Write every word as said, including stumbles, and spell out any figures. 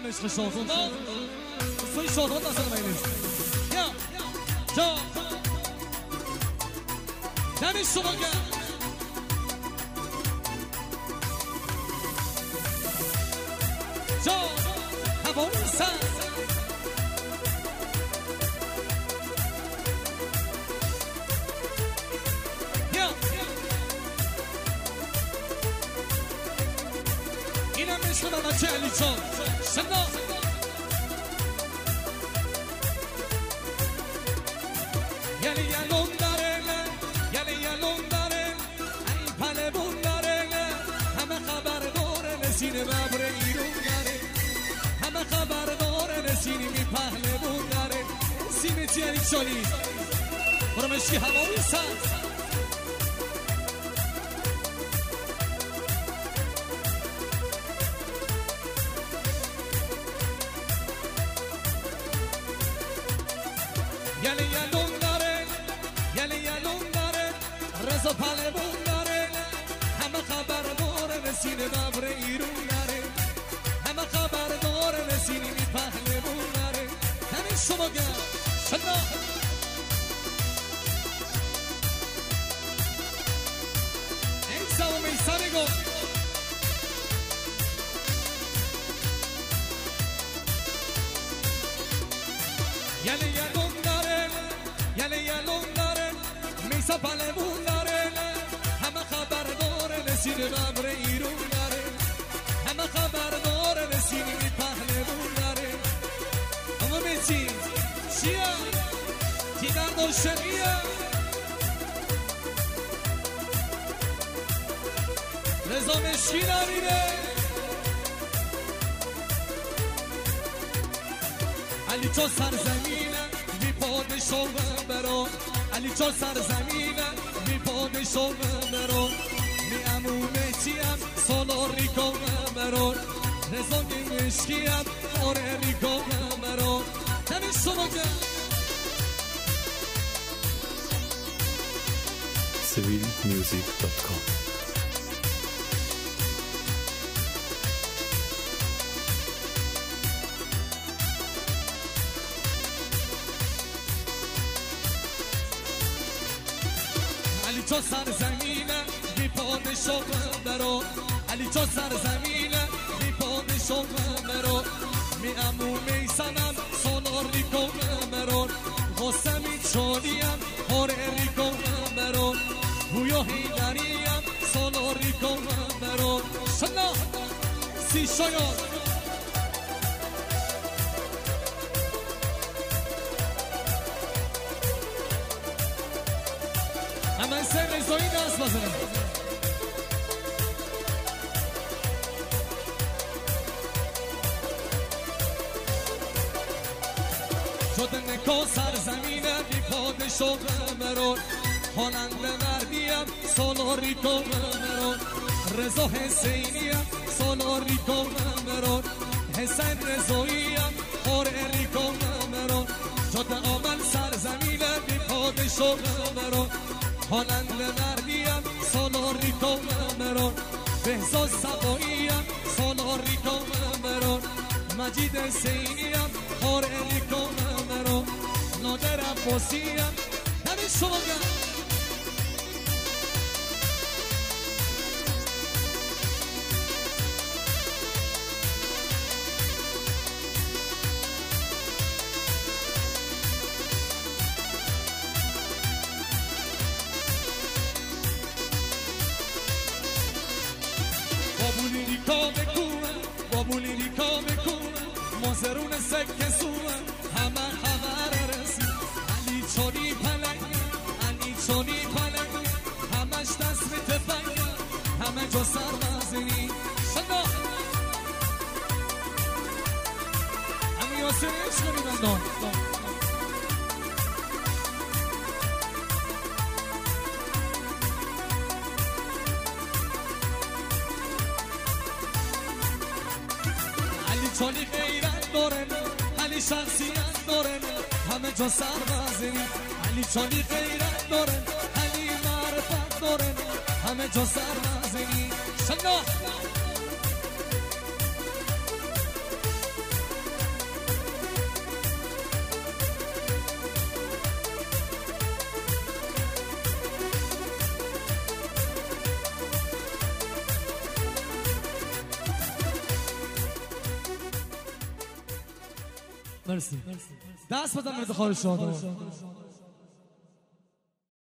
عشق شاهزاده سوی شاهزاده اصلا بینید یا جا دمی شما گرد جا هوای سر یا اینم عشق در بچه علی چان شنا یلی یلون داره یلی یلون داره ای پلبون داره همه خبر داره نسینه ببر ایرون داره همه خبر داره نسینی می پهلبون داره سینه چی علی چالی برو مشکی هوایی سر یلی یلون داره یلی یلون داره رزا پلبون داره همه خبر داره نسینه ببر ایرون داره همه خبر داره نسینی می پهلبون داره همین شما گرد شنا ایسا و میسا نگو یلی یلون داره یلی یلون داره میسا پلبون داره همه خبر داره نسینه ببر ایرون داره همه خبر داره نسینی می پهلبون داره اما میچی چیه تی درد و شقیه رضا مشکی نمیره علی چو سرزمینه بی پادشاه برو علی چو سرزمینه بی پادشاه برو می امومه چیم سالار ریکو برو رضا مشکیم آره ریکو برو تمی شما که سویل میوزیک دات کام علی چو سرزمینه بی پادشاه برو علی چو سرزمینه بی پادشاه برو می امو میسنم سالار ریکو برو خواستمی چالیم هاره ریکو برو بویا هیدریم سالار ریکو برو شنا سی شاید همه سه رزایی دست بزنم شده نکا سرزمینه بی پادشاه برون خواننده مردیم سالار ریکو برون رضا حسینیم سالار ریکو برون حسین رضاییم خاره ریکو برون شده آمن سرزمینه بی پادشاه برون خواننده مردیم سالار ریکو برون بهزاد سباییم سالار ریکو برون مجید حسینیم خاره ریکو برون نادر عباسیم همین شما گرد بابولی ریکا بکونه بابولی ریکا بکونه مازرون سکه سوه همه خبر رسی علی چانی پلنگ علی چانی پلنگ همش دست به تفنگ همه جا سربازی شنا همه یاسر عشق میدن علی چانی غیرت داره علی شخصیت داره همه جا سربازی علی چانی غیرت داره علی معرفت داره همه جا سربازی شنا مرسی دست بدم افتخار شما.